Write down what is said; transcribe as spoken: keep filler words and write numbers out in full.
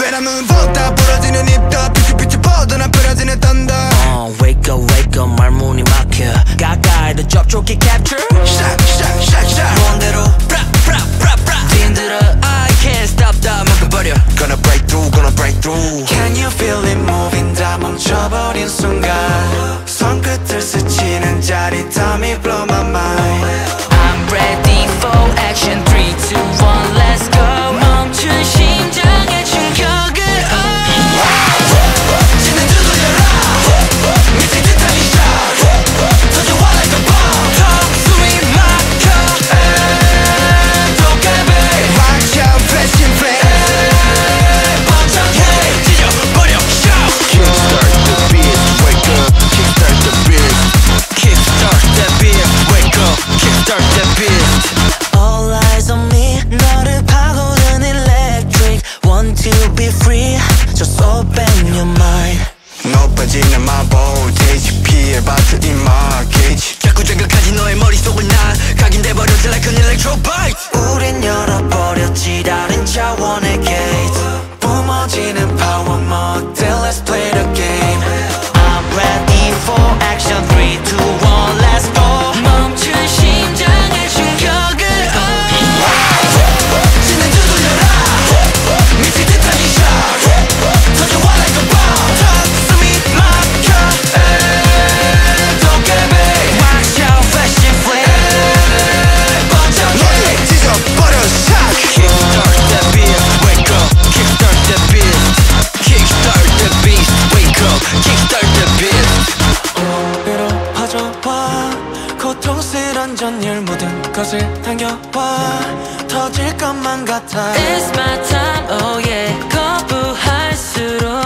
바람은 vod다 부러지는 입더 피치피치 뻗어나 부러지는 thunder uh, Wake up wake up 말문이 막혀 가까이 더 접촉해 capture Shot shot shot shot 몬대로 브라 브라 브라 브라 힘들어 I can't stop 다 막아버려 Gonna break through gonna break through Can you feel it moving 다 멈춰버린 순간 손끝을 스치는 짜릿함이 blow my mind I'm ready for action three two one let's go 멈춘 심장의 충격을 지는 두 돌려라 미친 듯한 이 shot 터져와 like a bomb 턱 숨이 막혀 도깨비 Watch out fashion flame 번쩍해 찢어버려 shout Kickstart the beat wake up Kickstart the beat Kickstart that beat wake up Kickstart that beat All eyes on me 너를 파고드는 electric Want to be free Just open your mind 높아지는 my voltage 피해 바트 in my cage 자꾸 생각하지 너의 머릿속을 난 각인돼버렸지 like an electro bite 우린 열어버렸지 다른 차원의 gate 뿜어지는 power mode Let's play the game I'm ready for action three two one let's go 멈춘 심장의 충격을 지는 두 돌려라 미친 듯한 이 shot 터져와 like a bomb 턱 숨이 막혀 도깨비 Watch out fashion flame 번쩍해 너를 찢어버려 shock Kickstart that beat wake up Kickstart that beat Kickstart that beat wake up Kickstart that beat 위로 퍼져와 고통스런 전율 모든 것을 당겨와 터질 것만 같아 It's my time oh yeah 거부할수록